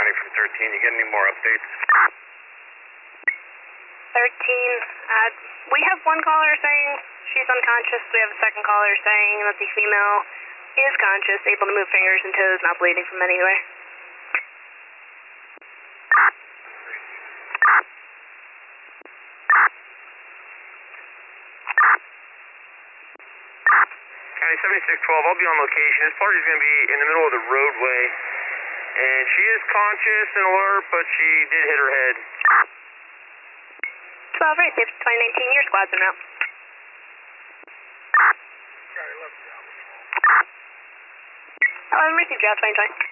County from 13. You get any more updates? 13, we have one caller saying she's unconscious. We have a second caller saying that the female is conscious, able to move fingers and toes, not bleeding from anywhere. County 7612, I'll be on location. This party's going to be in the middle of the roadway, and she is conscious and alert, but she did hit her head. 12 right, 2019, your squad's en route. Received, Joe, 2020.